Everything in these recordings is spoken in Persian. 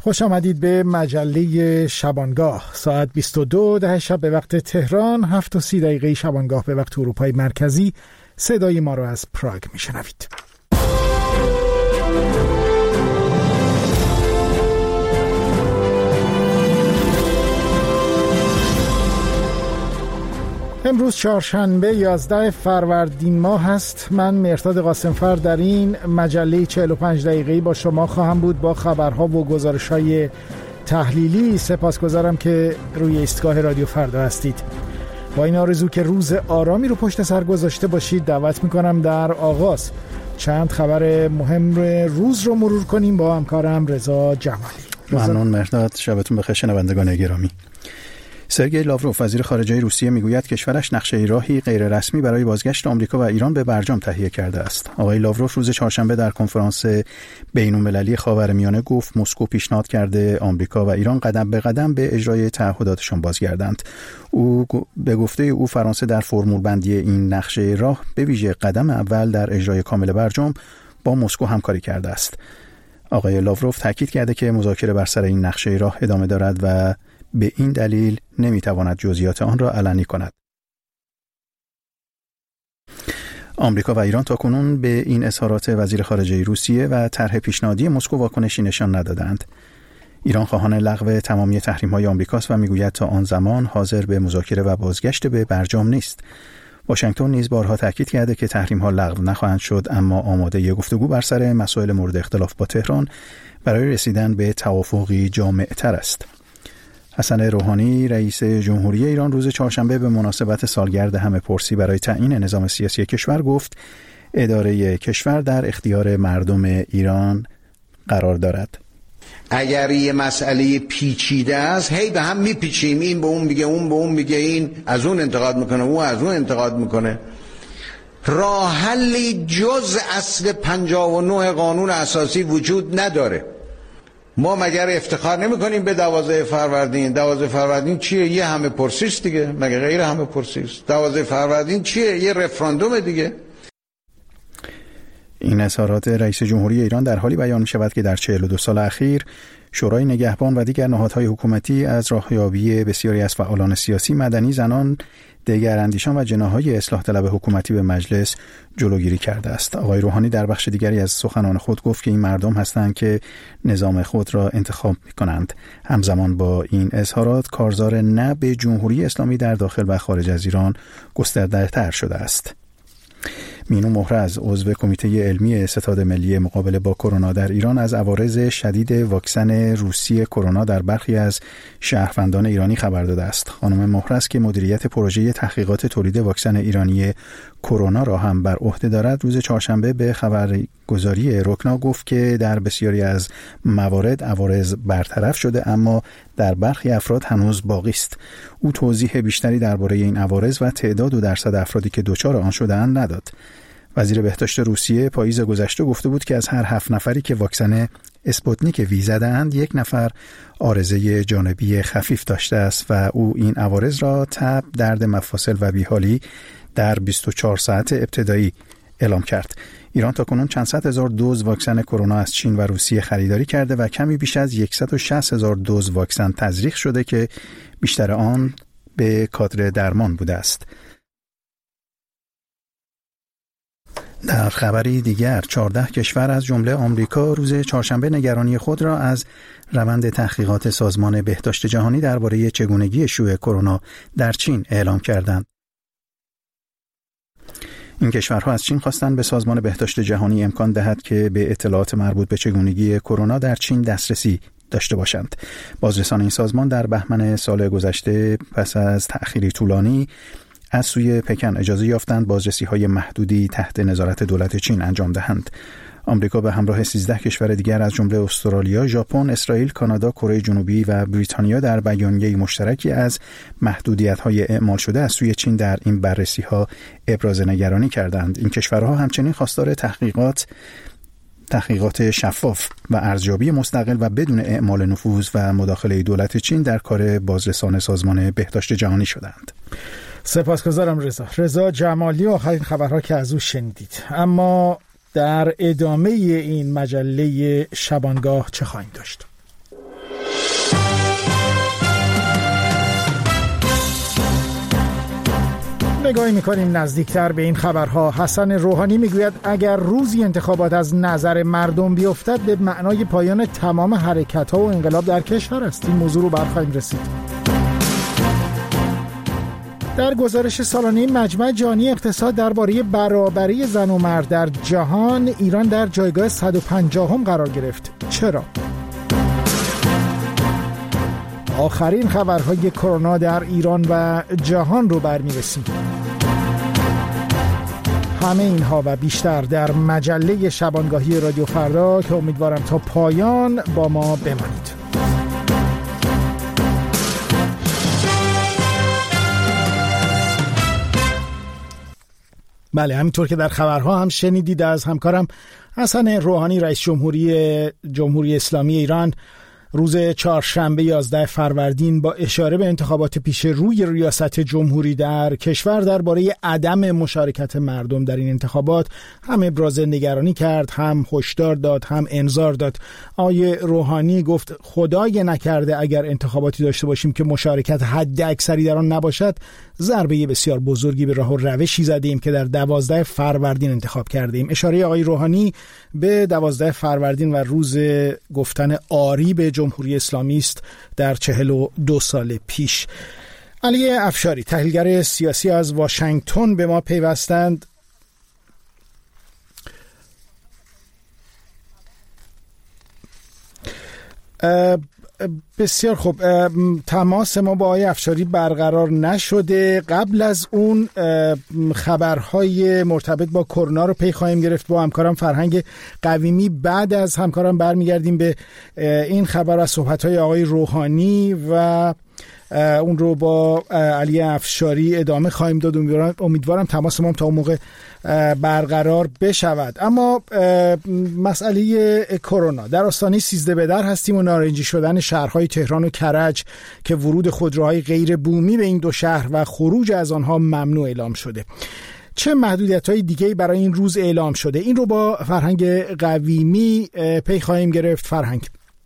خوش آمدید به مجله شبانگاه. ساعت 22 شب به وقت تهران، 7:30 شبانگاه به وقت اروپای مرکزی. صدای ما رو از پراگ میشنوید. امروز چهارشنبه 11 فروردین ماه هست. من مهرداد قاسمفر در این مجله 45 دقیقه‌ای با شما خواهم بود با خبرها و گزارش‌های تحلیلی. سپاسگزارم که روی ایستگاه رادیو فردا هستید. با این آرزو که روز آرامی رو پشت سر گذاشته باشید، دعوت میکنم در آغاز چند خبر مهم روز رو مرور کنیم با همکارم رضا جمالی. ممنون مهرداد. شبتون بخیر شنوندگان گرامی. سرگئی لاوروف وزیر خارجه روسیه میگوید کشورش نقشه راهی غیررسمی برای بازگشت آمریکا و ایران به برجام تهیه کرده است. آقای لاوروف روز چهارشنبه در کنفرانس بین‌المللی خاورمیانه گفت مسکو پیشنهاد کرده آمریکا و ایران قدم به قدم به اجرای تعهداتشان بازگردند. او به گفته او فرانسه در فرمول بندی این نقشه راه به ویژه قدم اول در اجرای کامل برجام با مسکو همکاری کرده است. آقای لاوروف تاکید کرده که مذاکره بر سر این نقشه راه ادامه دارد و به این دلیل نمیتواند جزئیات آن را علنی کند. آمریکا و ایران تاکنون به این اظهارات وزیر خارجه روسیه و طرح پیشنهادی مسکو واکنشی نشان ندادند. ایران خواهان لغو تمامی تحریم‌های آمریکاست و میگوید تا آن زمان حاضر به مذاکره و بازگشت به برجام نیست. واشنگتن نیز بارها تاکید کرده که تحریم‌ها لغو نخواهند شد، اما آماده گفتگو بر سر مسائل مورد اختلاف با تهران برای رسیدن به توافقی جامع‌تر است. حسن روحانی رئیس جمهوری ایران روز چهارشنبه به مناسبت سالگرد همه‌پرسی برای تعیین نظام سیاسی کشور گفت اداره کشور در اختیار مردم ایران قرار دارد. اگر یه مسئله پیچیده است هی به هم میپیچیم، این به اون میگه، اون به اون میگه، این از اون انتقاد میکنه، اون از اون انتقاد میکنه. راه حلی جز اصل 59 قانون اساسی وجود نداره. ما مگر افتخار نمی کنیم به 12 فروردین؟ 12 فروردین چیه؟ یه همه پرسیست دیگه، مگه غیر همه پرسیست؟ 12 فروردین چیه؟ یه رفراندوم دیگه. این اظهارات رئیس جمهوری ایران در حالی بیان می شود که در 42 سال اخیر شورای نگهبان و دیگر نهادهای حکومتی از راهیابی بسیاری از فعالان سیاسی، مدنی، زنان، دگراندیشان و جناح‌های اصلاح طلب حکومتی به مجلس جلوگیری کرده است. آقای روحانی در بخش دیگری از سخنان خود گفت که این مردم هستند که نظام خود را انتخاب می‌کنند. همزمان با این اظهارات کارزار نه به جمهوری اسلامی در داخل و خارج از ایران گسترده‌تر شده است. مینو محرز عضو کمیته علمی ستاد ملی مقابله با کرونا در ایران از عوارض شدید واکسن روسی کرونا در برخی از شهروندان ایرانی خبر داده است. خانم محرز که مدیریت پروژه تحقیقات تولید واکسن ایرانی کرونا را هم بر عهده دارد، روز چهارشنبه به خبرگزاری رکنا گفت که در بسیاری از موارد عوارض برطرف شده، اما در برخی افراد هنوز باقی است. او توضیح بیشتری درباره این عوارض و تعداد و درصد افرادی که دچار آن شده‌اند نداد. وزیر بهداشت روسیه پاییز گذشته گفته بود که از هر 7 نفری که واکسن اسپوتنیک وی زده‌اند، 1 نفر عارضه جانبی خفیف داشته است و او این عوارض را تب، درد مفاصل و بیحالی در 24 ساعت ابتدایی اعلام کرد. ایران تاکنون چند صد هزار دوز واکسن کرونا از چین و روسیه خریداری کرده و کمی بیش از 160,000 دوز واکسن تزریق شده که بیشتر آن به کادر درمان بوده است. در خبری دیگر 14 کشور از جمله آمریکا روز چهارشنبه نگرانی خود را از روند تحقیقات سازمان بهداشت جهانی درباره چگونگی شیوع کرونا در چین اعلام کردند. این کشورها از چین خواستند به سازمان بهداشت جهانی امکان دهد که به اطلاعات مربوط به چگونگی کرونا در چین دسترسی داشته باشند. بازرسان این سازمان در بهمن سال گذشته پس از تأخیری طولانی از سوی پکن اجازه یافتند بازرسی‌های محدودی تحت نظارت دولت چین انجام دهند. آمریکا به همراه 13 کشور دیگر از جمله استرالیا، ژاپن، اسرائیل، کانادا، کره جنوبی و بریتانیا در بیانیه مشترکی از محدودیت‌های اعمال شده از سوی چین در این بررسی‌ها ابراز نگرانی کردند. این کشورها همچنین خواستار تحقیقات شفاف و ارزیابی مستقل و بدون اعمال نفوذ و مداخله دولت چین در کار بازرسان سازمان بهداشت جهانی شدند. سپاسگزارم رضا جمالی. آخرین خبرها که از او شنیدید. اما در ادامه این مجله شبانگاه چه خواهیم داشت؟ نگاهی میکنیم نزدیکتر به این خبرها. حسن روحانی میگوید اگر روزی انتخابات از نظر مردم بیفتد به معنای پایان تمام حرکت‌ها و انقلاب در کشور است. این موضوع رو برخواهیم رسید. در گزارش سالانه مجمع جهانی اقتصاد درباره برابری زن و مرد در جهان، ایران در جایگاه 150 قرار گرفت. چرا؟ آخرین خبرهای کرونا در ایران و جهان رو برمی‌رسیم. همه اینها و بیشتر در مجله شبانگاهی رادیو فردا که امیدوارم تا پایان با ما بمانید. بله، همینطور که در خبرها هم شنیدید از همکارم حسن روحانی، رئیس جمهوری اسلامی ایران، روز چهارشنبه 11 فروردین با اشاره به انتخابات پیش روی ریاست جمهوری در کشور درباره عدم مشارکت مردم در این انتخابات هم ابراز نگرانی کرد، هم هشدار داد، هم انذار داد. آقای روحانی گفت خدای نکرده اگر انتخاباتی داشته باشیم که مشارکت حد اکثری در آن نباشد، ضربه بسیار بزرگی به راه و روشی زدیم که در 12 فروردین انتخاب کردیم. اشاره آقای روحانی به 12 فروردین و روز گفتن آری به جمهوری اسلامی است در 42 سال پیش. علی افشاری، تحلیلگر سیاسی از واشنگتن به ما پیوستند. بسیار خوب، تماس ما با آقای افشاری برقرار نشده. قبل از اون خبرهای مرتبط با کرونا رو پی خواهیم گرفت با همکارم فرهنگ قویمی. بعد از همکارم برمیگردیم به این خبر از صحبت‌های آقای روحانی و اون رو با علی افشاری ادامه خواهیم داد. امیدوارم تماس ما تا اون موقع برقرار بشود. اما مسئله کرونا، در آستانه 13 بدر هستیم و نارنجی شدن شهرهای تهران و کرج که ورود خودروهای غیر بومی به این دو شهر و خروج از آنها ممنوع اعلام شده. چه محدودیت‌های دیگه‌ای برای این روز اعلام شده؟ این رو با فرهنگ قویمی پی خواهیم گرفت. فرهنگ.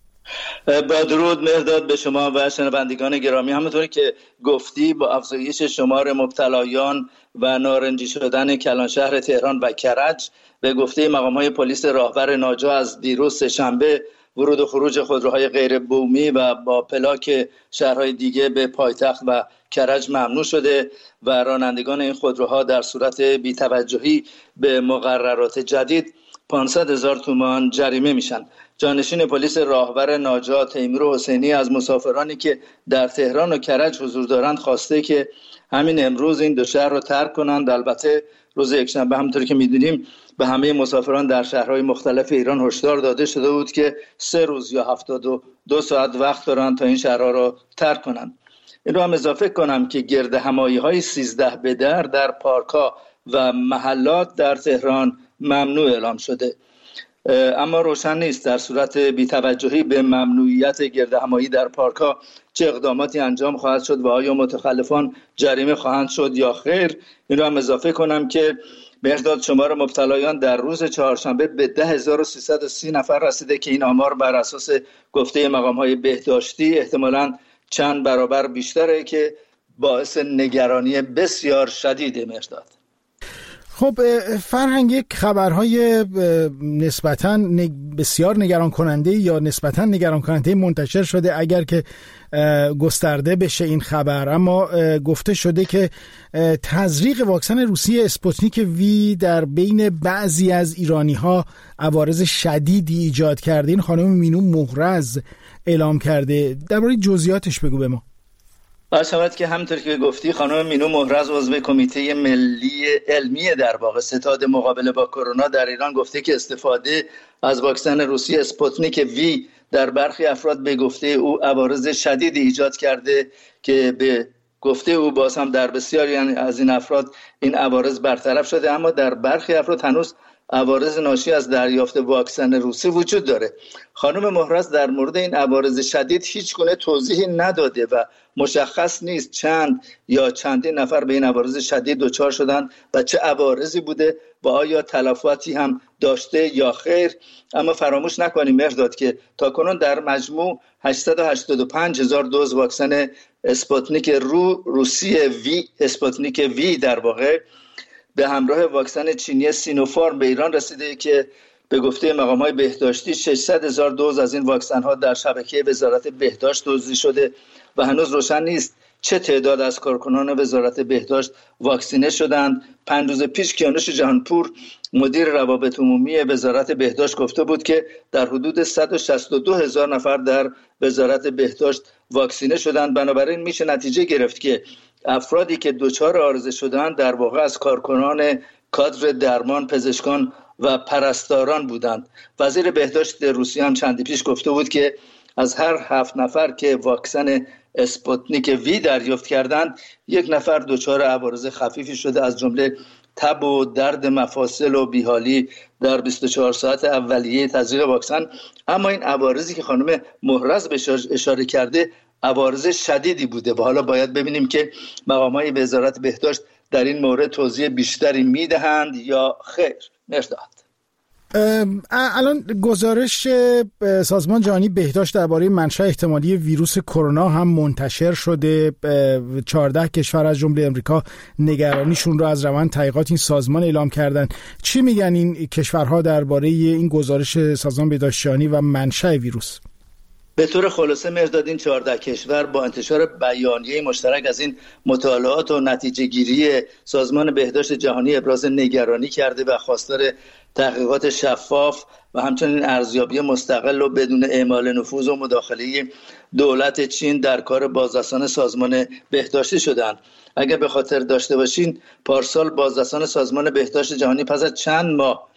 با درود مهرداد به شما و شنوندگان گرامی. همونطوری که گفتی، با افزایش شمار مبتلایان و نارنجی شدن کلانشهر تهران و کرج، به گفته مقام‌های پلیس راهور ناجا از دیروز سه‌شنبه ورود و خروج خودروهای غیر بومی و با پلاک شهرهای دیگه به پایتخت و کرج ممنوع شده و رانندگان این خودروها در صورت بی‌توجهی به مقررات جدید 500,000 تومان جریمه میشن. جانشین پلیس راهور ناجا تیمور حسینی از مسافرانی که در تهران و کرج حضور دارند خواسته که همین امروز این دو شهر رو ترک کنند. البته روز یکشنبه همونطوری که میدونیم به همه مسافران در شهرهای مختلف ایران هشدار داده شده بود که 3 روز یا 72 ساعت وقت دارند تا این شهرها رو ترک کنند. این رو هم اضافه کنم که گرد همایی‌های 13 بدر در پارک‌ها و محلات در تهران ممنوع اعلام شده. اما روشن نیست در صورت بی‌توجهی به ممنوعیت گرد همایی در پارک‌ها چه اقداماتی انجام خواهد شد و آیا متخلفان جریمه خواهند شد یا خیر. این رو هم اضافه کنم که مقدار شمار مبتلایان در روز چهارشنبه به 10,330 نفر رسیده که این آمار بر اساس گفته مقام‌های بهداشتی احتمالاً چند برابر بیشتره که باعث نگرانی بسیار شدیده. مقدار خب فرهنگ، یک خبرهای نسبتاً بسیار نگران کننده یا نسبتاً نگران کننده منتشر شده اگر که گسترده بشه این خبر. اما گفته شده که تزریق واکسن روسی اسپوتنیک وی در بین بعضی از ایرانی‌ها عوارض شدیدی ایجاد کرده. این خانم مینو مهرز اعلام کرده. درباره جزئیاتش بگو به ما. شود که همونطور که گفتی خانم مینو مهرز عضو کمیته ملی علمی در واقع ستاد مقابله با کرونا در ایران گفته که استفاده از واکسن روسی اسپوتنیک وی در برخی افراد به گفته او عوارض شدیدی ایجاد کرده که به گفته او باز هم در بسیاری از این افراد این عوارض برطرف شده، اما در برخی افراد هنوز عوارض ناشی از دریافت واکسن روسی وجود داره. خانم محرز در مورد این عوارض شدید هیچ گونه توضیحی نداده و مشخص نیست چند یا چندین نفر به این عوارض شدید دچار شدند و چه عوارضی بوده و آیا تلفاتی هم داشته یا خیر. اما فراموش نکنیم مهرداد که تاکنون در مجموع 885,000 دوز واکسن اسپوتنیک روسی اسپوتنیک وی در واقع به همراه واکسن چینی سینوفارم به ایران رسیده که به گفته مقام‌های بهداشتی 600,000 دوز از این واکسن‌ها در شبکه وزارت بهداشت توزیع شده و هنوز روشن نیست چه تعداد از کارکنان وزارت بهداشت واکسینه شدند. 5 روز پیش کیانوش جهانپور مدیر روابط عمومی وزارت بهداشت گفته بود که در حدود 162,000 نفر در وزارت بهداشت واکسینه شدند. بنابراین میشه نتیجه گرفت که افرادی که دچار عارضه شدند در واقع از کارکنان کادر درمان، پزشکان و پرستاران بودند. وزیر بهداشت روسیه هم چندی پیش گفته بود که از هر 7 نفر که واکسن اسپوتنیک وی دریافت کردند 1 نفر دچار عوارض خفیفی شده، از جمله تب و درد مفاصل و بیحالی در 24 ساعت اولیه تزریق واکسن. اما این عوارضی که خانم محرز بهش اشاره کرده عوارض شدیدی بوده و حالا باید ببینیم که مقام‌های وزارت بهداشت در این مورد توضیح بیشتری میدهند یا خیر. مرداد الان گزارش سازمان جهانی بهداشت درباره منشأ احتمالی ویروس کرونا هم منتشر شده. 14 کشور از جمله امریکا نگرانیشون رو از روند تحقیقات این سازمان اعلام کردن. چی میگن این کشورها درباره این گزارش سازمان بهداشت جهانی و منشأ ویروس؟ به طور خلاصه مرداد این 14 کشور با انتشار بیانیه مشترک از این مطالعات و نتیجه گیری سازمان بهداشت جهانی ابراز نگرانی کرده و خواستار تحقیقات شفاف و همچنین ارزیابی مستقل و بدون اعمال نفوذ و مداخله دولت چین در کار بازرسان سازمان بهداشتی شدند. اگر به خاطر داشته باشین پارسال بازرسان سازمان بهداشت جهانی پس از چند ماه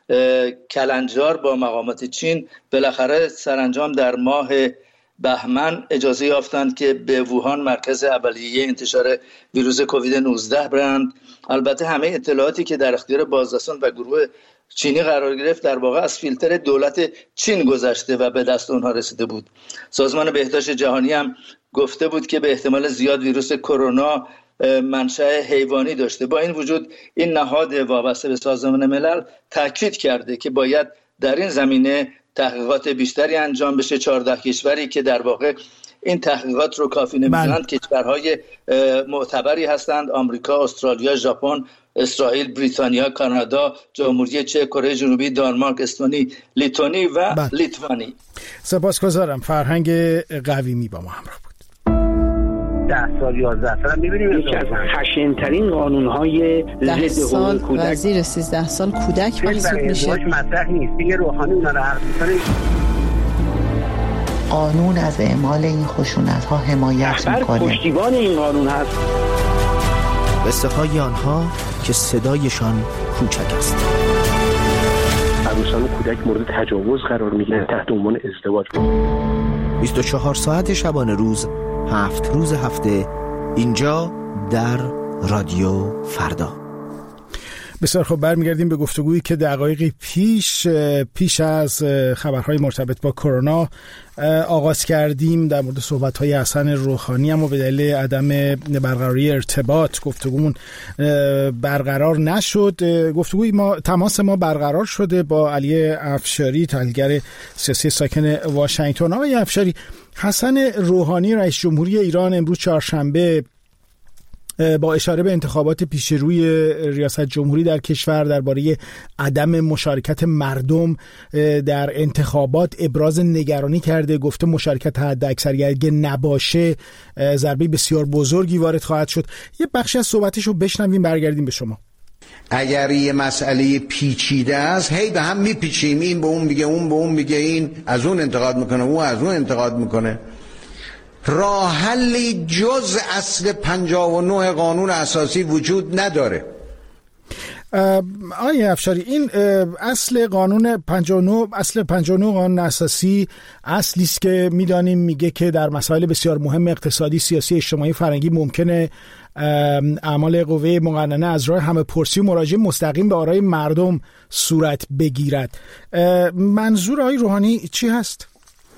کلنجار با مقامات چین بالاخره سرانجام در ماه بهمن اجازه یافتند که به ووهان مرکز اولیه انتشار ویروس کووید 19 برند. البته همه اطلاعاتی که در اختیار بازرسان و گروه چینی قرار گرفت در واقع از فیلتر دولت چین گذشته و به دست اونها رسیده بود. سازمان بهداشت جهانی هم گفته بود که به احتمال زیاد ویروس کرونا منشأ حیوانی داشته. با این وجود این نهاد وابسته به سازمان ملل تاکید کرده که باید در این زمینه تحقیقات بیشتری انجام بشه. 14 کشوری که در واقع این تحقیقات رو کافی نمی‌دونند کشورهای معتبری هستند: آمریکا، استرالیا، ژاپن، اسرائیل، بریتانیا، کانادا، جمهوری چک، کره جنوبی، دانمارک، استونی، لیتوانی و لیتوانی. سپاسگزارم. فرهنگ قویمی با ما همراه بود. 10 سال 11 سال می‌بینیم یکی از خشن‌ترین قانون‌های ضد حقوق کودک زیر 13 سال کودک محسوب میشه. مطرح نیست دیگه. روحانی اونا رو حرف می‌زنه. قانون از اعمال این خشونت‌ها حمایت می‌کنه. پشتیبان این قانون هست. قصه های آنها که صدایشان کوچک است. عروسان و کودک مورد تجاوز قرار می‌گیرند تحت عنوان ازدواج. 24 ساعت شبانه روز 7 روز هفته اینجا در رادیو فردا. بسیار خب، برمیگردیم به گفتگویی که دقایقی پیش از خبرهای مرتبط با کرونا آغاز کردیم در مورد صحبت‌های حسن روحانی، اما به دلیل عدم برقراری ارتباط گفتگومون برقرار نشد. تماس ما برقرار شده با علی افشاری، تحلیلگر سیاسی ساکن واشنگتن. آقای افشاری، حسن روحانی رئیس جمهوری ایران امروز چهارشنبه با اشاره به انتخابات پیش روی ریاست جمهوری در کشور درباره عدم مشارکت مردم در انتخابات ابراز نگرانی کرده. گفته مشارکت حداکثری اگه نباشه ضربه بسیار بزرگی وارد خواهد شد. یه بخشی از صحبتشو بشنویم برگردیم به شما. اگر یه مسئله پیچیده است هی به هم میپیچیم، این به اون میگه، اون به اون میگه، این از اون انتقاد میکنه، اون از اون انتقاد میکنه. راه حلی جز اصل 59 قانون اساسی وجود نداره. آقای افشاری، این اصل قانون 59 قانون اساسی اصلی است که میدانیم میگه که در مسائل بسیار مهم اقتصادی، سیاسی، اجتماعی، فرهنگی ممکنه اعمال قوه مقننه از راه همه‌پرسی و مراجعه مستقیم به آرای مردم صورت بگیرد. منظور آقای روحانی چی هست؟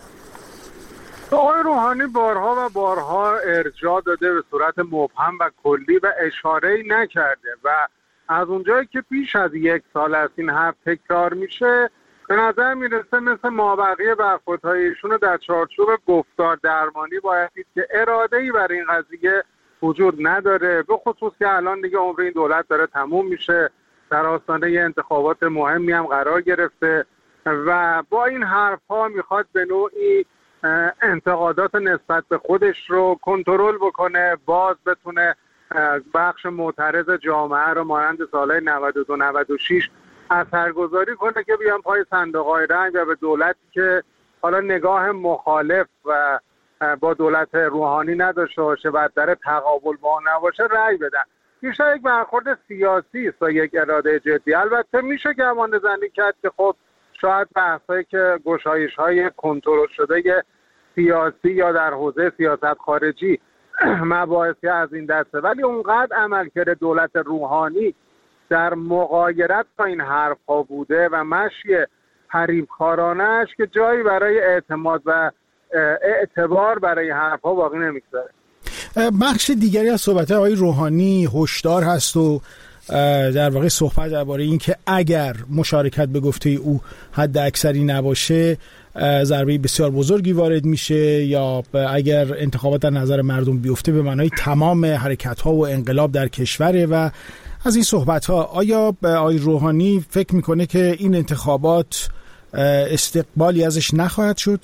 آقای روحانی بارها و بارها ارجاع داده به صورت مبهم و کلی و اشاره‌ای نکرده و از اونجایی که بیش از 1 سال از این حرف تکرار میشه، به نظر میرسه مثل مابقی برخوردهای ایشون در چارچوب گفتار درمانی باید دید که اراده‌ای برای این قضیه وجود نداره، به خصوص که الان دیگه عمر این دولت داره تموم میشه، در آستانه انتخابات مهمی هم قرار گرفته و با این حرف‌ها میخواد به نوعی انتقادات نسبت به خودش رو کنترل بکنه، باز بتونه بخش معترض جامعه رو مانند سالهای 92-96 اثرگذاری کنه که بیان پای صندوق‌های رای و به دولتی که حالا نگاه مخالف و با دولت روحانی نداشته باشه و در تقابل با نباشه رای بدن. بیشتر یک برخورد سیاسی است و یک اراده جدی. البته میشه گمان زنی کرد که خب شاید بحثایی که گشایش‌های کنترل شده سیاسی یا در حوزه سیاست خارجی مباحثی از این دسته، ولی اونقدر عملکرد دولت روحانی در مغایرت با این حرف‌ها بوده و مشی حریف‌کارانه‌اش که جایی برای اعتماد و اعتبار برای حرف‌ها باقی نمی‌گذاره. بخش دیگری از صحبت آقای روحانی هشدار هست و در واقع صحبت درباره این که اگر مشارکت به گفته او حد اکثری نباشه ضربه بسیار بزرگی وارد میشه، یا اگر انتخابات در نظر مردم بیفته به معنای تمام حرکت‌ها و انقلاب در کشوره و از این صحبت‌ها. آیا آقای روحانی فکر میکنه که این انتخابات استقبالی ازش نخواهد شد؟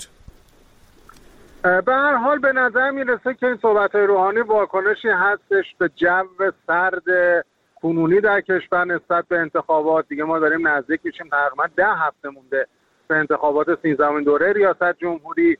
به هر حال به نظر میرسه که این صحبت‌های روحانی واکنشی هستش به جو سرد کنونی در کشور نسبت به انتخابات. دیگه ما داریم نزدیک میشیم، تقریبا 10 هفته مونده به انتخابات 13مین دوره ریاست جمهوری.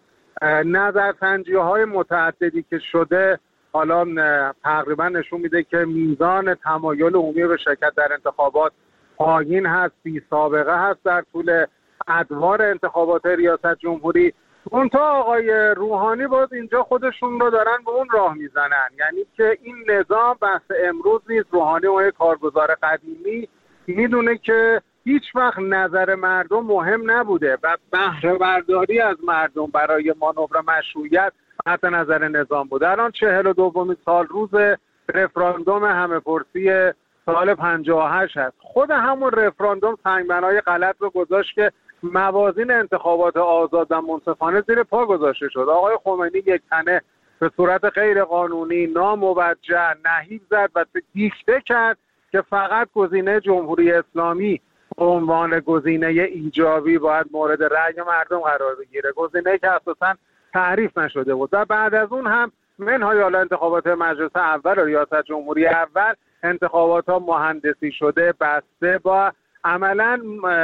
نظرسنجی‌های متعددی که شده حالا تقریبا نشون میده که میزان تمایل عمومی به شرکت در انتخابات پایین هست، بی سابقه هست در طول ادوار انتخابات ریاست جمهوری. منتها آقای روحانی باز اینجا خودشون رو دارن به اون راه میزنن، یعنی که این نظام بحث امروز نیست. روحانی اون کارگزار قدیمی میدونه که هیچ وقت نظر مردم مهم نبوده و بهره برداری از مردم برای مانور مشروعیت حتی نظر نظام بوده. الان 42مین سال روز رفراندوم همه‌پرسی سال 58 هست. خود همون رفراندوم سنگبنای غلط رو گذاشت که موازین انتخابات آزاد و منصفانه زیر پا گذاشته شد. آقای خمینی یک تنه به صورت غیر قانونی ناموجه نهیب زد و دیکته کرد که فقط گزینه جمهوری اسلامی به عنوان گزینه ایجابی باید مورد رأی مردم قرار بگیره، گزینه که اساساً تعریف نشده بود. و بعد از اون هم منهای حالا انتخابات مجلس اول و ریاست جمهوری اول انتخابات ها مهندسی شده، بسته با عملاً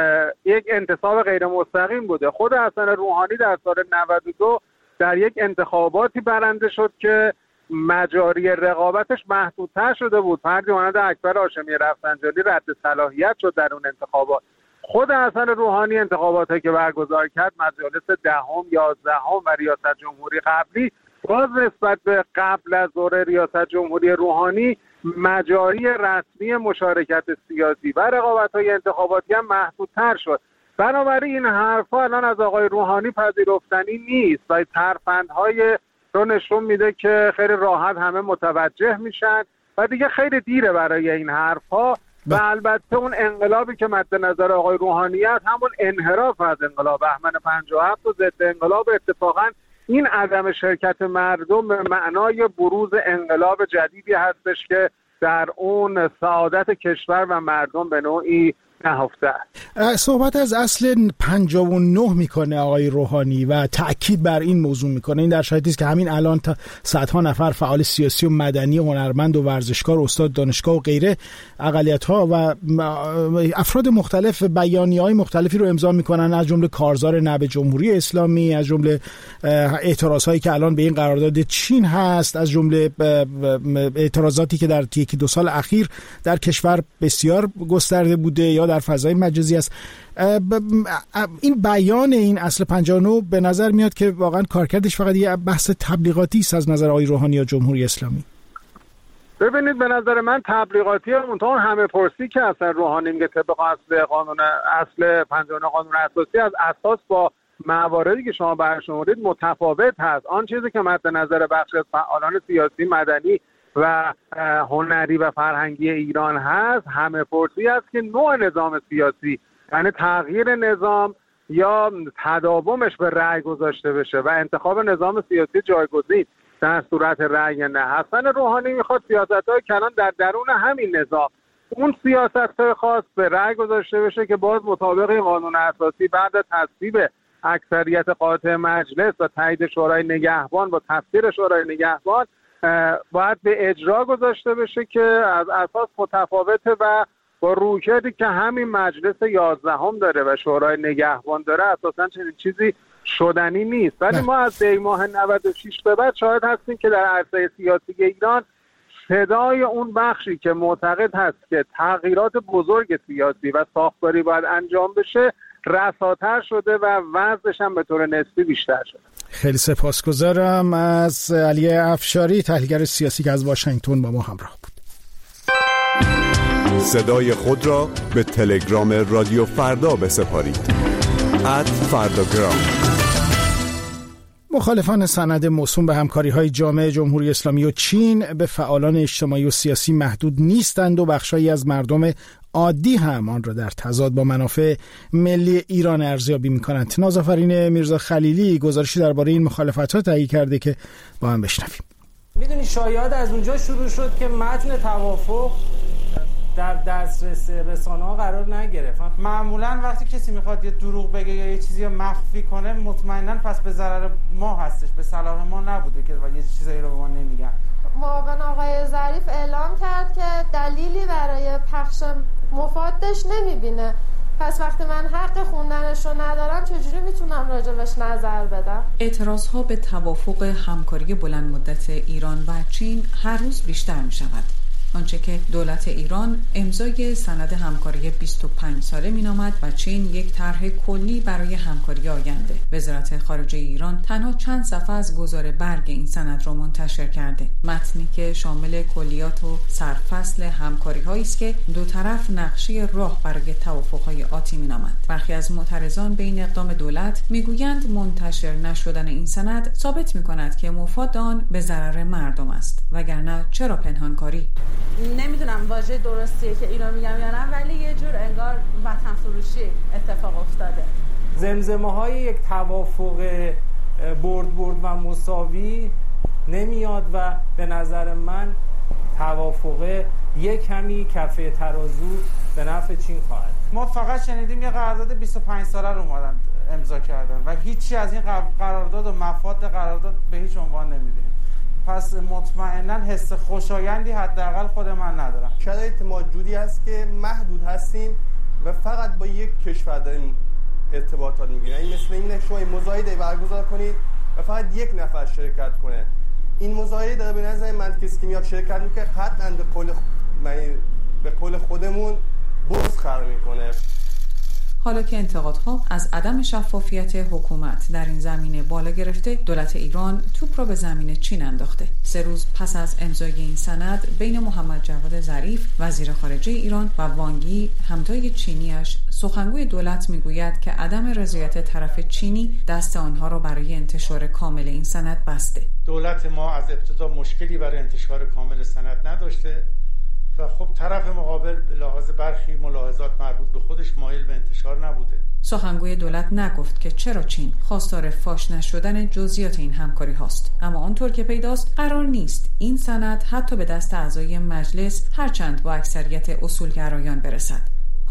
یک انتصاب غیر مستقیم بوده. خود حسن روحانی در سال 92 در یک انتخاباتی برنده شد که مجاری رقابتش محدودتر شده بود. فردی مانند اکبر هاشمی رفسنجانی رد صلاحیت شد در اون انتخابات. خود حسن روحانی انتخاباتی که برگزار کرد مجالس 10ام، 11ام و ریاست جمهوری قبلی باز نسبت به قبل از دوره ریاست جمهوری روحانی مجاری رسمی مشارکت سیاسی و رقابت‌های انتخاباتی هم محدودتر شد. بنابراین این حرفا الان از آقای روحانی پذیرفتنی نیست و ترفندهای رو نشون میده که خیلی راحت همه متوجه میشن و دیگه خیلی دیره برای این حرفا. و البته اون انقلابی که مد نظر آقای روحانی است همون انحراف از انقلاب بهمن 57 و ضد انقلاب. اتفاقا این عدم شرکت مردم به معنای بروز انقلاب جدیدی هستش که در اون سعادت کشور و مردم به نوعی نهفته است. صحبت از اصل 59 میکنه آقای روحانی و تأکید بر این موضوع میکنه. این در شرایطی است که همین الان تا صدها نفر فعال سیاسی و مدنی و هنرمند و ورزشکار و استاد دانشگاه و غیره اقلیت‌ها و افراد مختلف بیانیه‌های مختلفی رو امضا میکنن، از جمله کارزار نب جمهوری اسلامی، از جمله اعتراضایی که الان به این قرارداد چین هست، از جمله اعتراضاتی که در یکی دو سال اخیر در کشور بسیار گسترده بوده یا در فضای مجازی است. این بیان این اصل 59 به نظر میاد که واقعا کارکردش فقط یه بحث تبلیغاتی است از نظر آقای روحانی یا جمهوری اسلامی. ببینید به نظر من تبلیغاتی اون همه پرسی که اصلا روحانی میگه طبق اصل 59 قانون اساسی از اساس با مواردی که شما برشمردید متفاوت هست. آن چیزی که مد نظر بخش از فعالان سیاسی، مدنی و هنری و فرهنگی ایران هست همه پرسی است که نوع نظام سیاسی، یعنی تغییر نظام یا تداومش به رأی گذاشته بشه و انتخاب نظام سیاسی جایگزین در صورت رأی نه. حسن روحانی میخواد سیاست‌های کلان در درون همین نظام اون سیاست‌های خاص به رأی گذاشته بشه که باز مطابق قانون اساسی بعد از تصویب اکثریت قاطع مجلس و تایید شورای نگهبان با تفسیر شورای نگهبان باید به اجرا گذاشته بشه که از اساس متفاوته و با رویکردی که همین مجلس 11 داره و شورای نگهبان داره اساساً چنین چیزی شدنی نیست. ولی ما از دی ماه 96 به بعد شاهد هستیم که در عرصه سیاسی ایران صدای اون بخشی که معتقد هست که تغییرات بزرگ سیاسی و ساختاری باید انجام بشه رساتر شده و وزنش هم به طور نسبی بیشتر شده. خیلی سپاسگزارم از علی افشاری، تحلیلگر سیاسی که از واشنگتن با ما همراه بود. صدای خود را به تلگرام رادیو فردا بسپارید. @فرداگرام. مخالفان سند موسوم به همکاری‌های جامع جمهوری اسلامی و چین به فعالان اجتماعی و سیاسی محدود نیستند و بخشایی از مردم عادی هم آن را در تضاد با منافع ملی ایران ارزیابی می‌کنند. نازآفرین میرزا خلیلی گزارشی درباره این مخالفت‌ها تهیه کرده که با هم بشنویم. میدونی شایعات از اونجا شروع شد که متن توافق در دسترس رسانه‌ها قرار نگرفت. معمولاً وقتی کسی میخواد یه دروغ بگه یا یه چیزی رو مخفی کنه مطمئناً پس به ضرر ما هستش، به صلاح ما نبوده که یه چیزایی رو به ما نمیگن. معاون آقای ظریف اعلام کرد که دلیلی برای پخش مفادش نمیبینه. پس وقتی من حق خوندنش رو ندارم چجوری میتونم راجبش نظر بدم؟ اعتراضها به توافق همکاری بلند مدت ایران و چین هر روز بیشتر میشود. آنچه که دولت ایران امضای سند همکاری 25 ساله مینامد و چین یک طرح کلی برای همکاری آینده. وزارت خارجه ایران تنها چند صفحه از گزار برگ این سند را منتشر کرده. متنی که شامل کلیات و سرفصل همکاری‌هایی است که دو طرف نقشه راه برای توافق‌های آتی مینامند. برخی از معترضان به این اقدام دولت میگویند منتشر نشدن این سند ثابت می‌کند که مفاد آن به ضرر مردم است، وگرنه چرا پنهانکاری؟ نمیدونم واژه درستیه که اینا میگم یا نه، ولی یه جور انگار وطن فروشی اتفاق افتاده. زمزمه‌های یک توافق برد و مساوی نمیاد و به نظر من توافق یک کمی کفه ترازو به نفع چین خواهد. ما فقط شنیدیم یه قرارداد 25 ساله رو اومدن امضا کردن و هیچی از این قرارداد و مفاد قرارداد به هیچ عنوان نمیدونیم. پس مطمئناً حس خوشایندی حداقل خود من ندارم. شرایط ما جوری است که محدود هستیم و فقط با یک کشور داریم ارتباطات میگیریم. این مثل اینه شما مزایده برگزار کنید و فقط یک نفر شرکت کنه. این مزایده داره به نظر من کسی که میاد شرکت میکنه قطعاً به قول خودمون بوز خر میکنه. حالا که انتقادها از عدم شفافیت حکومت در این زمینه بالا گرفته، دولت ایران توپ را به زمین چین انداخته. 3 روز پس از امضای این سند بین محمد جواد ظریف وزیر خارجه ایران و وانگ یی همتای چینیش، سخنگوی دولت میگوید که عدم رضایت طرف چینی دست آنها را برای انتشار کامل این سند بسته. دولت ما از ابتدا مشکلی برای انتشار کامل سند نداشته و خب طرف مقابل به لحاظ برخی ملاحظات مربوط به خودش مایل به انتشار نبوده. سخنگوی دولت نگفت که چرا چین خواستار فاش نشدن جزئیات این همکاری هاست، اما آنطور که پیداست قرار نیست این سند حتی به دست اعضای مجلس هرچند با اکثریت اصولگرایان برسد.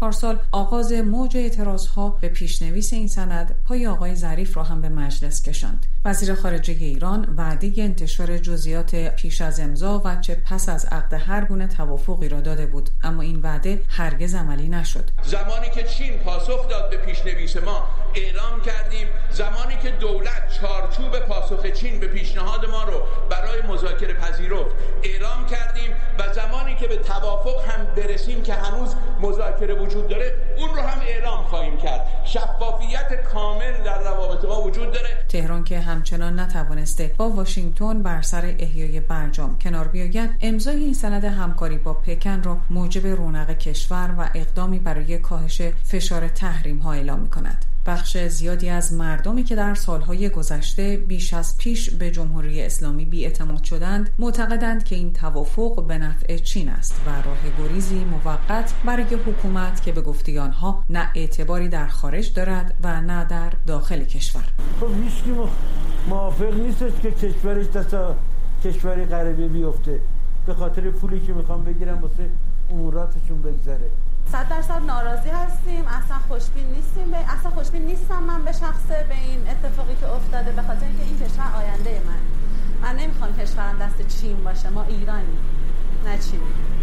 پارسال آغاز موج اعتراضها به پیشنویس این سند پای آقای ظریف را هم به مجلس کشاند. وزیر خارجه ایران وعده انتشار جزئیات پیش از امضا و چه پس از عقد هر گونه توافقی را داده بود، اما این وعده هرگز عملی نشد. زمانی که چین پاسخ داد به پیشنویس ما اعلام کردیم، زمانی که دولت چارچوب پاسخ چین به پیشنهاد ما رو برای مذاکره پذیرفت اعلام کردیم و زمانی که به توافق هم برسیم که هنوز مذاکره وجود داره اون رو هم اعلام خواهیم کرد. شفافیت کامل در روابط ما وجود داره. تهران که همچنان نتوانسته با واشنگتن بر سر احیای برجام کنار بیاید، امضای این سند همکاری با پکن را موجب رونق کشور و اقدامی برای کاهش فشار تحریم ها اعلام می‌کند. بخش زیادی از مردمی که در سالهای گذشته بیش از پیش به جمهوری اسلامی بی‌اعتماد شدند، معتقدند که این توافق به نفع چین است و راه گریزی موقت برای حکومت که به گفته آنها نه اعتباری در خارج دارد و نه در داخل کشور. خب هیچکی موافق نیستش که کشورش دست کشوری غریبه بیفته به خاطر پولی که میخوام بگیرم واسه اموراتشون بگذره. 100% ناراضی هستیم، اصلا خوشبین نیستم من به شخصه به این اتفاقی که افتاده، به خاطر اینکه این کشور آینده من نمیخوام کشورم دست چین باشه. ما ایرانی نه چین.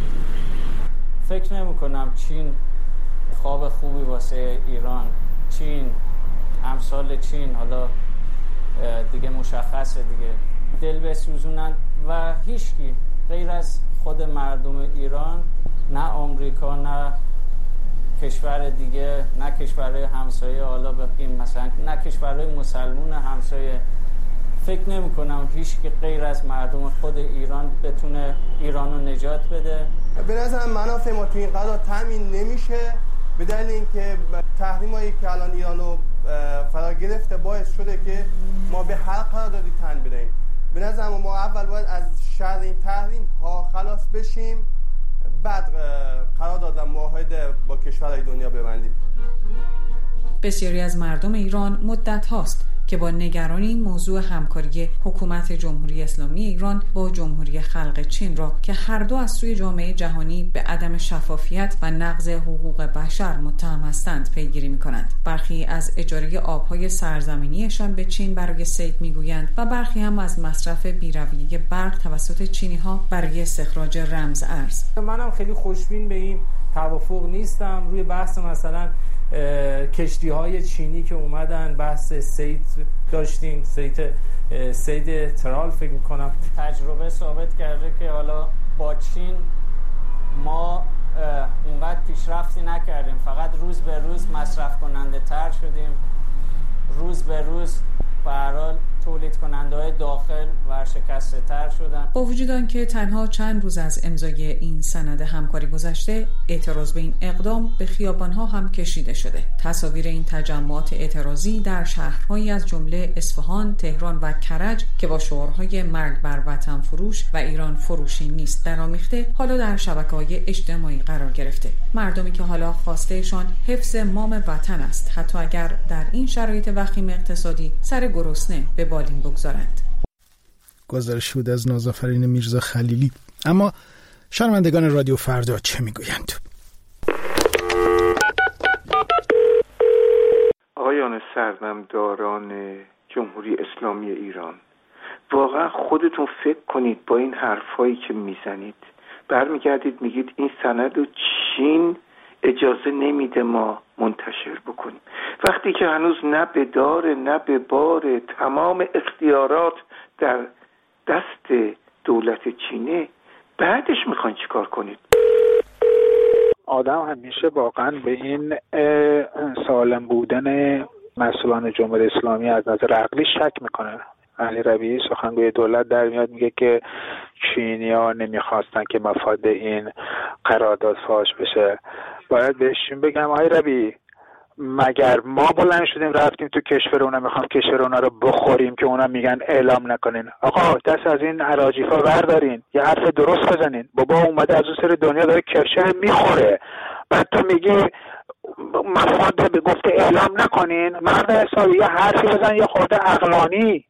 فکر نمی کنم چین خواب خوبی واسه ایران. چین امثال چین حالا دیگه مشخصه دیگه دل بسوزونن و هیچکی غیر از خود مردم ایران، نه آمریکا نه کشور دیگه، نه کشورهای همسایه، حالا بگیم مثلا نه کشورهای مسلمون همسایه، فکر نمی کنم هیچ که غیر از مردم خود ایران بتونه ایران رو نجات بده. به نظرم منافع ما تو این قضا تامین نمیشه، به دلیل اینکه تحریمایی که الان ایرانو فرا گرفته باعث شده که ما به هر قراردادی تن بدهیم. به نظرم ما اول باید از شر این تحریم ها خلاص بشیم، بعد قرارداد و معاهده با کشورهای دنیا ببندیم. بسیاری از مردم ایران مدت هاست که با نگرانی موضوع همکاری حکومت جمهوری اسلامی ایران با جمهوری خلق چین را که هر دو از سوی جامعه جهانی به عدم شفافیت و نقض حقوق بشر متهم هستند پیگیری می‌کنند. برخی از اجاره آب‌های سرزمینیشان به چین برای صید می‌گویند و برخی هم از مصرف بی‌رویه برق توسط چینی‌ها برای استخراج رمز ارز. منم خیلی خوشبین به این توافق نیستم. روی بحث مثلا کشتی‌های چینی که اومدن بحث صید داشتیم، صید ترال فکر می‌کنم تجربه ثابت کرده که حالا با چین ما اونقدر پیشرفتی نکردیم، فقط روز به روز مصرف کننده تر شدیم، روز به روز به هر حال تولید کننده‌های داخل ورشکسته تر شدن. با وجود آنکه تنها چند روز از امضای این سند همکاری گذشته، اعتراض به این اقدام به خیابان‌ها هم کشیده شده. تصاویر این تجمعات اعتراضی در شهرهایی از جمله اصفهان، تهران و کرج که با شعارهای مرگ بر وطن فروش و ایران فروشی نیست درآمیخته، حالا در شبکه‌های اجتماعی قرار گرفته. مردمی که حالا خواستهشان حفظ مام وطن است، حتی اگر در این شرایط وخیم اقتصادی سر گرسنه به بالین بگذارند. گزارش بود از نازآفرین میرزا خلیلی. اما شنوندگان رادیو فردا چه میگویند؟ آقایان سرمامداران جمهوری اسلامی ایران، واقعا خودتون فکر کنید با این حرفایی که میزنید برمیگردید میگید این سند رو چین اجازه نمیده ما منتشر بکنیم، وقتی که هنوز نه به دار نه به بار تمام اختیارات در دست دولت چینه، بعدش میخواین چیکار کنید؟ آدم همیشه واقعا به این سالم بودن مسئولان جمهوری اسلامی از نظر عقلی شک میکنه. علی ربیعی سخنگوی دولت در میاد میگه که چینی‌ها نمیخواستن که مفاد این قرارداد فاش بشه. باید بهشون بگم آقای ربیعی، مگر ما بلند شدیم رفتیم تو کشور اونا میخوام کشور اونا رو بخوریم که اونا میگن اعلام نکنین؟ آقا دست از این اراجیفا بردارین، یه حرف درست بزنین. بابا اومده از اون سر دنیا داره کفشه میخوره، بعد تو میگی مفاد به گفته اعلام نکنین؟ مرد حسابی یه حرفی بزن، یه خورده عقلانی.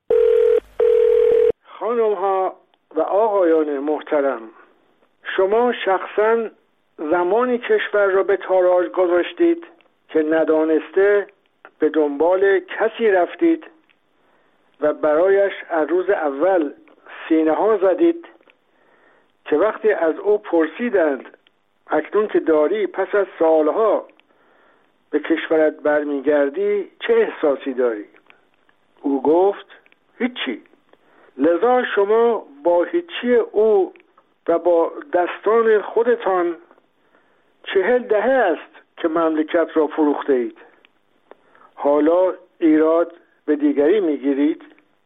خانم ها و آقایان محترم، شما شخصا زمانی کشور را به تاراج گذاشتید که ندانسته به دنبال کسی رفتید و برایش از روز اول سینه ها زدید که وقتی از او پرسیدند اکنون که داری پس از سالها به کشورت برمیگردی چه احساسی داری؟ او گفت هیچی. لذا شما با هیچی او و با دستان خودتان 40 دهه است که مملکت را فروخته اید. حالا ایراد به دیگری میگیرید؟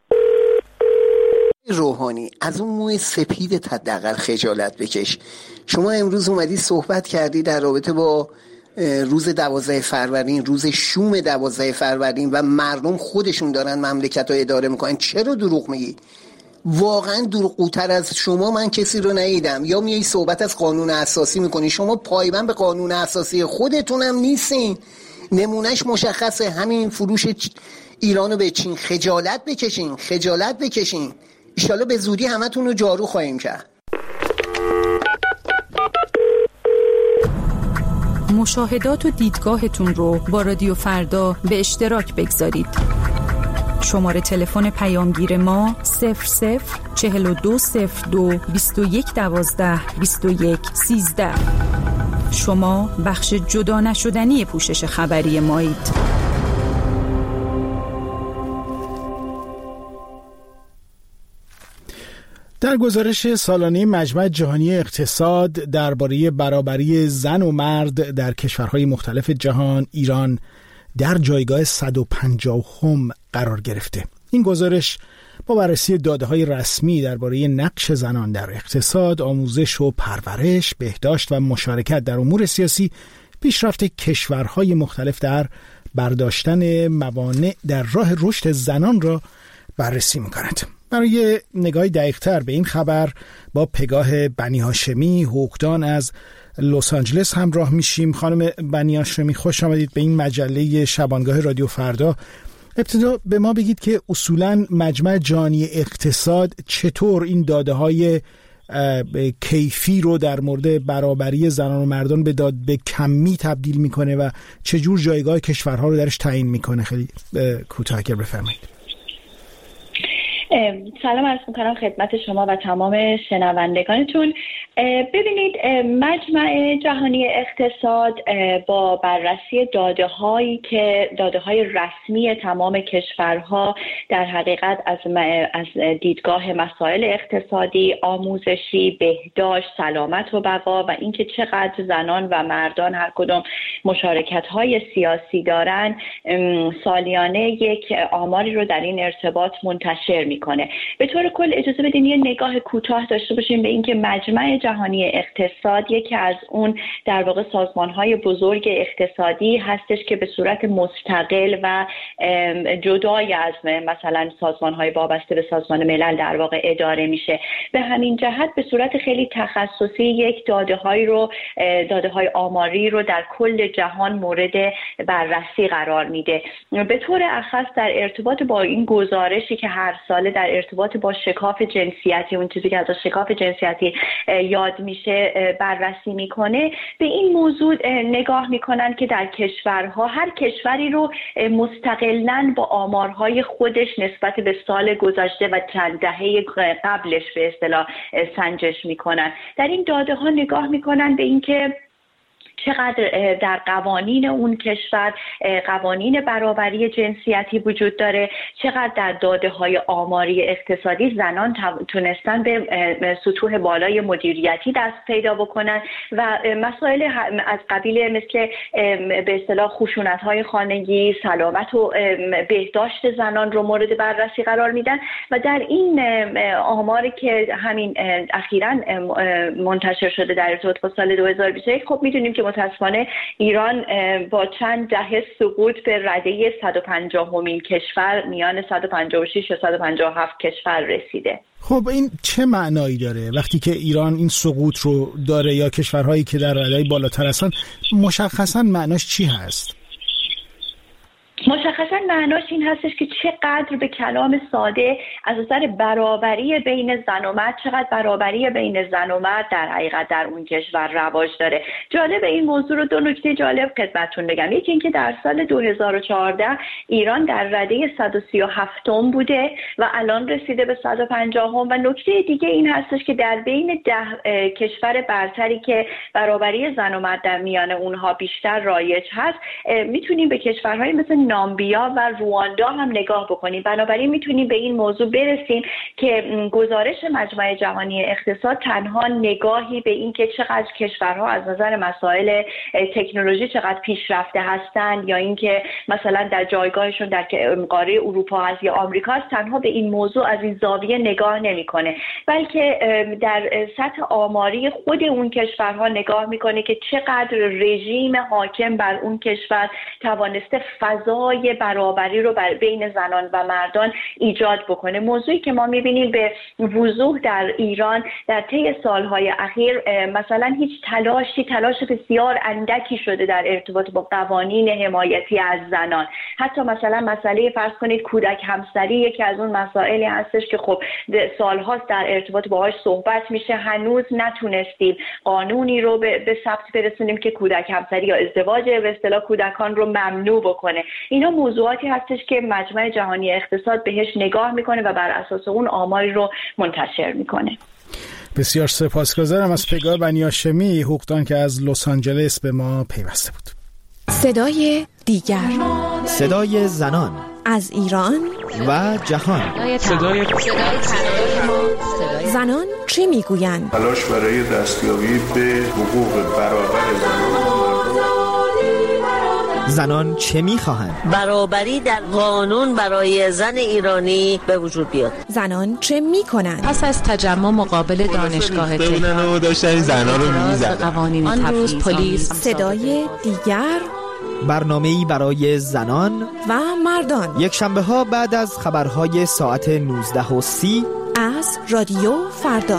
روحانی از اون موی سپیدت حداقل خجالت بکش. شما امروز اومدی صحبت کردی در رابطه با روز 12 فروردین، روز شوم 12 فروردین و مردم خودشون دارن مملکت رو اداره میکنن. چرا دروغ میگی؟ واقعا دروغگوتر از شما من کسی رو ندیدم. یا میای صحبت از قانون اساسی میکنی، شما پایبند به قانون اساسی خودتونم نیستین. نمونهش مشخصه، همین فروش ایرانو به چین. خجالت بکشین، خجالت بکشین. انشالله به زودی همتون رو جارو خواهیم کرد. مشاهدات و دیدگاهتون رو با رادیو فردا به اشتراک بگذارید. شماره تلفن پیامگیر ما 004202 2112 2113. شما بخش جدا نشدنی پوشش خبری مایید. در گزارش سالانه مجمع جهانی اقتصاد درباره برابری زن و مرد در کشورهای مختلف جهان، ایران در جایگاه 150 قرار گرفته. این گزارش با بررسی داده‌های رسمی درباره نقش زنان در اقتصاد، آموزش و پرورش، بهداشت و مشارکت در امور سیاسی، پیشرفت کشورهای مختلف در برداشتن موانع در راه رشد زنان را بررسی می‌کند. برای نگاهی دقیق‌تر به این خبر با پگاه بنی هاشمی، حقوقدان از لس آنجلس همراه میشیم. خانم بنی هاشمی، خوش آمدید به این مجله شبانگاه رادیو فردا. ابتدا به ما بگید که اصولاً مجمع جهانی اقتصاد چطور این داده‌های کیفی رو در مورد برابری زنان و مردان به داد به کمی تبدیل میکنه و چجور جایگاه کشورها رو درش تعیین میکنه. خیلی کوتاه اگر بفرمایید. سلام عرض میکنم خدمت شما و تمام شنوندگانتون. ببینید، مجمع جهانی اقتصاد با بررسی داده‌های رسمی تمام کشورها در حقیقت از دیدگاه مسائل اقتصادی، آموزشی، بهداشت، سلامت و بقا و اینکه چقدر زنان و مردان هر کدوم مشارکت‌های سیاسی دارن، سالیانه یک آماری رو در این ارتباط منتشر میکنه. به طور کل اجازه بدین یه نگاه کوتاه داشته باشیم به اینکه مجمع جهانی اقتصاد یکی از اون در واقع سازمان‌های بزرگ اقتصادی هستش که به صورت مستقل و جدای از مثلا سازمان‌های وابسته به سازمان ملل در واقع اداره میشه. به همین جهت به صورت خیلی تخصصی یک داده‌های آماری رو در کل جهان مورد بررسی قرار میده. به طور اخص در ارتباط با این گزارشی که هر ساله در ارتباط با شکاف جنسیتی، اون چیزی که از شکاف جنسیتی یاد میشه، بررسی میکنه، به این موضوع نگاه میکنن که در کشورها هر کشوری رو مستقلاً با آمارهای خودش نسبت به سال گذشته و چند دهه قبلش به اصطلاح سنجش میکنن. در این داده ها نگاه میکنن به اینکه چقدر در قوانین اون کشور قوانین برابری جنسیتی وجود داره، چقدر در داده‌های آماری اقتصادی زنان تونستن به سطوح بالای مدیریتی دست پیدا بکنن و مسائل از قبیل مثل به اصطلاح خشونت‌های خانگی، سلامت و بهداشت زنان رو مورد بررسی قرار میدن. و در این آماری که همین اخیراً منتشر شده در ارتباط با سال 2021، خب می‌دونیم که متاسفانه ایران با چند دهه سقوط به رده 150مین کشور میان 156 و 157 کشور رسیده. خب این چه معنایی داره وقتی که ایران این سقوط رو داره یا کشورهایی که در رده بالاتر هستن؟ مشخصاً معناش چی هست؟ مشخصا معناش این هستش که چقدر به کلام ساده از نظر برابری بین زن و مرد، چقدر برابری بین زن و مرد در حقیقت در اون کشور رواج داره. جالب این موضوع رو 2 نکته جالب خدمتتون بگم. یکی اینکه در سال 2014 ایران در رده 137م بوده و الان رسیده به 150م و نکته دیگه این هستش که در بین 10 کشور برتری که برابری زن و مرد در میان اونها بیشتر رایج هست میتونیم به کشورهای مثل نامبیا و رواندا هم نگاه بکنیم. بنابراین میتونیم به این موضوع برسیم که گزارش مجمع جهانی اقتصاد تنها نگاهی به این که چقدر کشورها از نظر مسائل تکنولوژی چقدر پیشرفته هستند یا اینکه مثلا در جایگاهشون در قاره اروپا هست یا آمریکا هست، تنها به این موضوع از این زاویه نگاه نمیکنه، بلکه در سطح آماری خود اون کشورها نگاه میکنه که چقدر رژیم حاکم بر اون کشور توانسته فضای برابری رو بین زنان و مردان ایجاد بکنه. موضوعی که ما میبینیم به وضوح در ایران در طی سالهای اخیر مثلا هیچ تلاش بسیار اندکی شده در ارتباط با قوانین حمایتی از زنان. حتی مثلا مسئله فرض کنید کودک همسری یکی از اون مسائلی هستش که خب سالهاست در ارتباط باهاش صحبت میشه، هنوز نتونستیم قانونی رو به ثبت برسونیم که کودک همسری یا ازدواج به اصطلاح کودکان رو ممنوع بکنه. اینا موضوعاتی هستش که مجمع جهانی اقتصاد بهش نگاه میکنه و بر اساس اون آماری رو منتشر میکنه. بسیار سپاسگزارم از پگاه بنی هاشمی حقوقدان که از لس آنجلس به ما پیوسته بود. صدای دیگر، صدای زنان از ایران و جهان، صدای زنان چه میگویند؟ تلاش برای دستیابی به حقوق برابر زنان چه میخواهند؟ برابری در قانون برای زن ایرانی به وجود بیاد. زنان چه میکنند؟ پس از تجمع مقابل دانشگاه تهران داشتن زنان رو میزدن. آن روز پلیس. صدای دیگر، برنامه‌ای برای زنان و مردان، یک شنبه ها بعد از خبرهای ساعت 19:30 از رادیو فردا.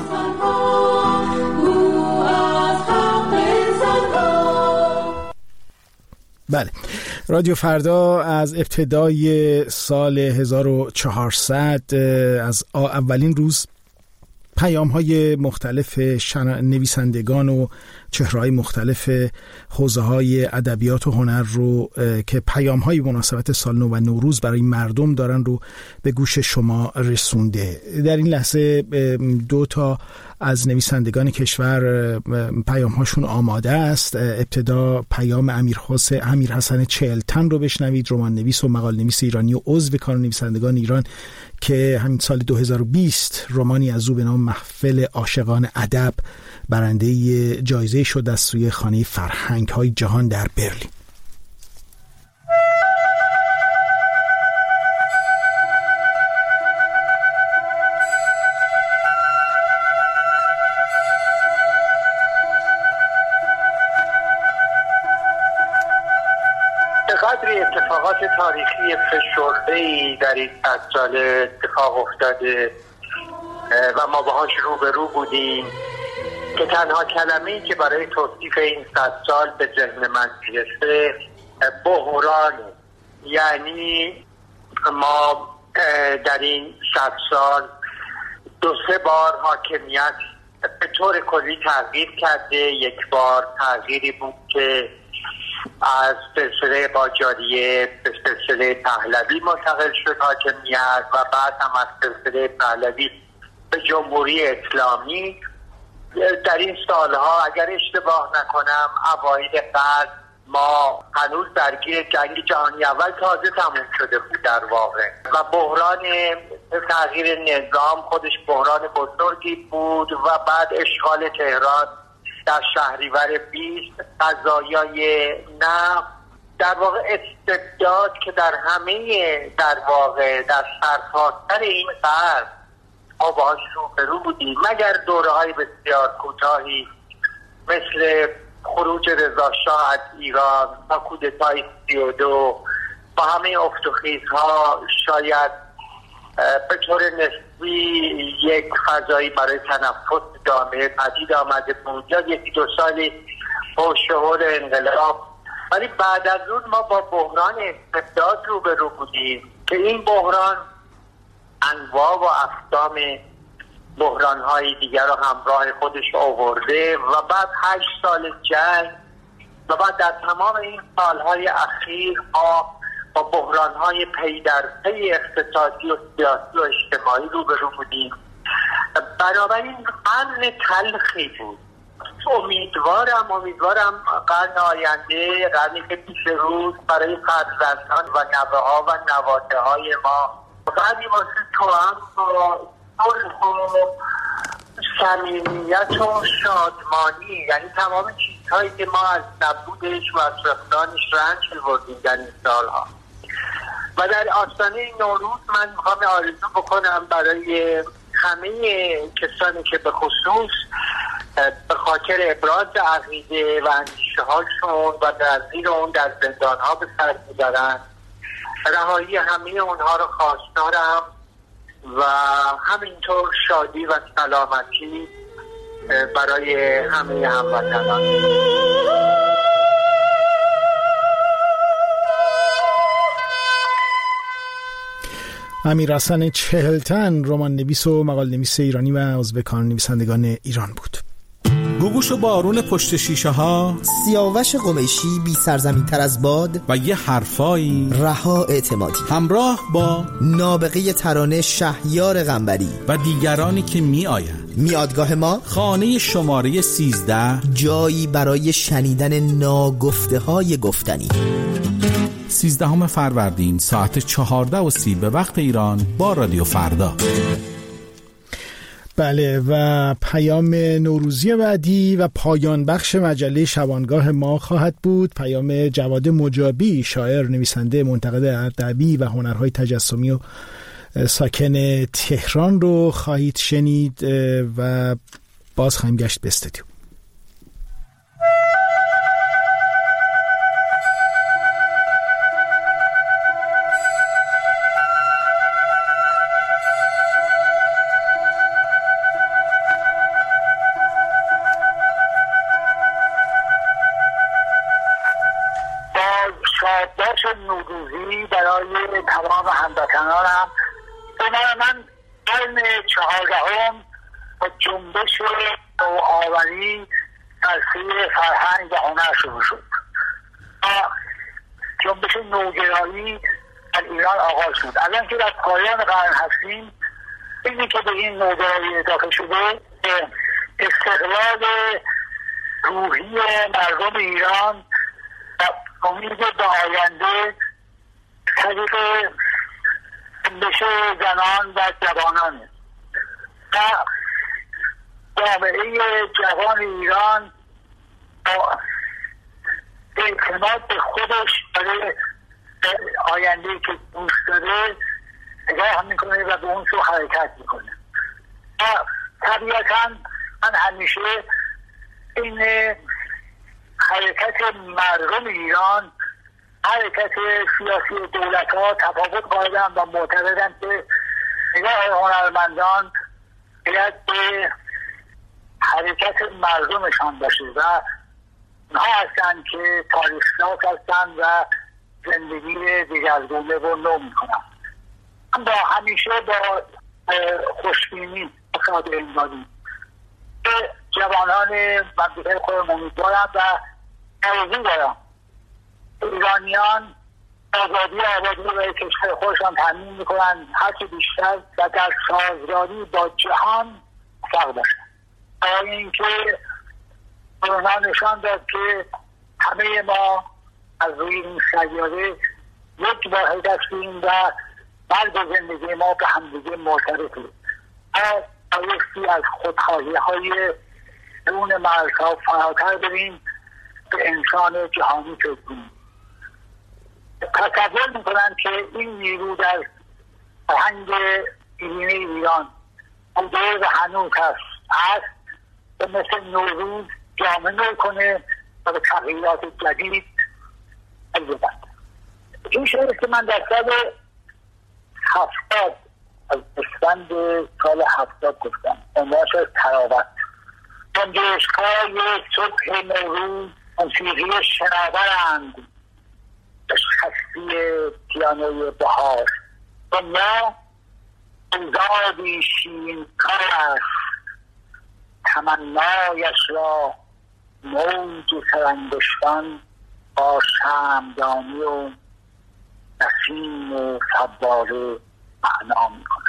بله، رادیو فردا از ابتدای سال 1400 از اولین روز پیام‌های مختلف نویسندگان و چهره‌های مختلف حوزه‌های ادبیات و هنر رو که پیام‌های مناسبت سال نو و نوروز برای مردم دارن رو به گوش شما رسونده. در این لحظه 2 تا از نویسندگان کشور پیام‌هاشون آماده است. ابتدا پیام امیر حسن چهلتن رو بشنوید، رمان نویس و مقال نویس ایرانی و عضو کار نویسندگان ایران که همین سال 2020 رمانی از او به نام محفل عاشقان ادب برنده جایزه شد از سوی خانه فرهنگ‌های جهان در برلین. قدری اتفاقات تاریخی فشرده‌ای در این 100 ساله اتفاق افتاده و ما باهاش روبرو بودیم که تنها کلمه‌ای که برای توصیف این 100 سال به ذهن من میرسه بحران. یعنی ما در این 100 سال 2-3 بار حاکمیت به طور کلی تغییر کرده. یک بار تغییری بود که از سلسله قاجاریه به سلسله پهلوی منتقل شد حاکمیت و بعد هم از سلسله پهلوی به جمهوری اسلامی. در این سالها اگر اشتباه نکنم اوایل قرن ما هنوز درگیر جنگ جهانی اول تازه تموم شده بود در واقع و بحران تغییر نظام خودش بحران بزرگی بود و بعد اشغال تهران در شهریور 20 قضایای نفت، در واقع استبداد که در همه در واقع در سرتاسر این قرن ما باهاش روبرو بودیم، مگر دوره‌های بسیار کوتاهی مثل خروج رضا شاه از ایران و کودتای 32 با همه افت و خیزها شاید به طور نسبی یک فضایی برای تنفس جامعه پدید آمده بود. یا 1-2 سالی با شهور انقلاب ولی بعد از اون ما با بحران استبداد روبرو بودیم که این بحران انواع و اقسام بحران‌های دیگر رو همراه خودش آورده و بعد 8 سال جنگ و بعد در تمام این سالهای اخیر ما با بحران‌های پی در پی اقتصادی و سیاسی و اجتماعی روبرو بودیم. بنابراین قرن تلخی بود. امیدوارم قرن آینده، قرنی که پیش روز برای فرزندان و نوه ها و نواته های ما بعدی واسه تو هم با صلح و صمیمیت و شادمانی، یعنی تمام چیزهایی که ما از نبودش و از فقدانش رنج می‌بردیم در این سالها. و در آستانه نوروز من میخوام آرزو بکنم برای همه کسانی که به خصوص به خاطر ابراز عقیده و اندیشه هاشون و در زیر اون در زندان ها به سر می‌برن، رهایی همه اونها رو خواستارم و همینطور شادی و سلامتی برای همه هموطنان. امیرحسن چهلتن، رمان نویس و مقال نویس ایرانی و ازبکان نویسندگان ایران بود. گوگوش و بارون پشت شیشه ها، سیاوش قمیشی بی سرزمین تر از باد و یه حرفایی، رها اعتمادی، همراه با نابغه ترانه شهیار قنبری و دیگرانی که می آیند. میادگاه ما خانه شماره 13، جایی برای شنیدن ناگفته های گفتنی. 13 فروردین ساعت 14:30 به وقت ایران با رادیو فردا. بله، و پیام نوروزی بعدی و پایان بخش مجله شبانگاه ما خواهد بود. پیام جواد مجابی، شاعر، نویسنده، منتقد ادبی و هنرهای تجسمی و ساکن تهران رو خواهید شنید و باز خواهیم گشت به استودیو. نوروزی برای تمام هموطنانم. من قرن 14 با جنبش نوآوری در سوی فرهنگ و هنر شروع شد. جنبش نوگرایی در ایران آغاز شد. الان که در پایان قرن هستیم، اینی که به این نوگرایی اضافه شده استقلال روحی مردم ایران و امید به آینده طریق جنبش زنان و جوانانه و جامعه جوان ایران با اعتماد به خودش برای آینده که دوست داره نگاه میکنه و به اون سو حرکت میکنه. و طبیعتا من همیشه این حرکت مردم ایران، حرکت سیاسی دولت ها تفاوت قائلم و معتقدم که نگاه هنرمندان باید به حرکت مردمشان باشه و اونها هستن که تاریخ‌شناس هستن و زندگی دیگرگونه رو نو میکنن. من با همیشه با خوشبینی مصادره این داریم که جوانان مملکت خودم امیدوارم و آرزو دارم ایرانیان آزادی و کشور خودشان تامین میکنن هرچی بیشتر و در سازگاری با جهان موفق باشن. برای اینکه کرونا نشان داد که همه ما از روی این سیاره یک واحد هستیم و مرگ زندگی ما به همدیگه مرتبطه. بایستی از خودخواهی های درون مرزها فراتر بریم به انسان جهانی فکر کنیم. تصور میکنم که این نیرو در فرهنگ دینی ایران بوده و هنوز هست و مثل نوروز جامعه کنه و به تغییرات جدید بزند. این شعری که من در سال 70 از اسفند سال 70 گفتم عنوانش از تراوت. گنجشک‌های صبح نوروز موسیقی شناورند خستی پیانوی بهار. دنیا اوزادی شیرین کار است، تمنایش را موج سرانگشتان با شمعدانی و نسیم و فواره معنا می کند.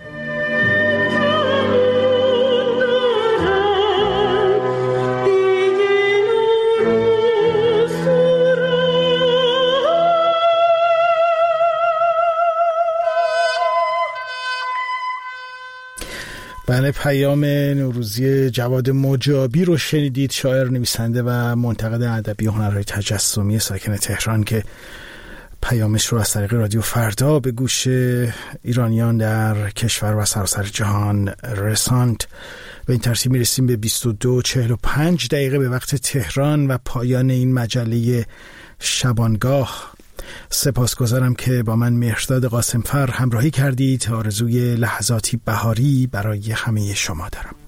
بله، پیام نوروزی جواد مجابی رو شنیدید، شاعر، نویسنده و منتقد ادبی و هنرهای تجسمی ساکن تهران که پیامش رو از طریق رادیو فردا به گوش ایرانیان در کشور و سراسر جهان رساند. به این ترتیب میرسیم به 22:45 به وقت تهران و پایان این مجله شبانگاه. سپاسگزارم که با من مهرداد قاسمفر همراهی کردید. آرزوی لحظاتی بهاری برای همه شما دارم.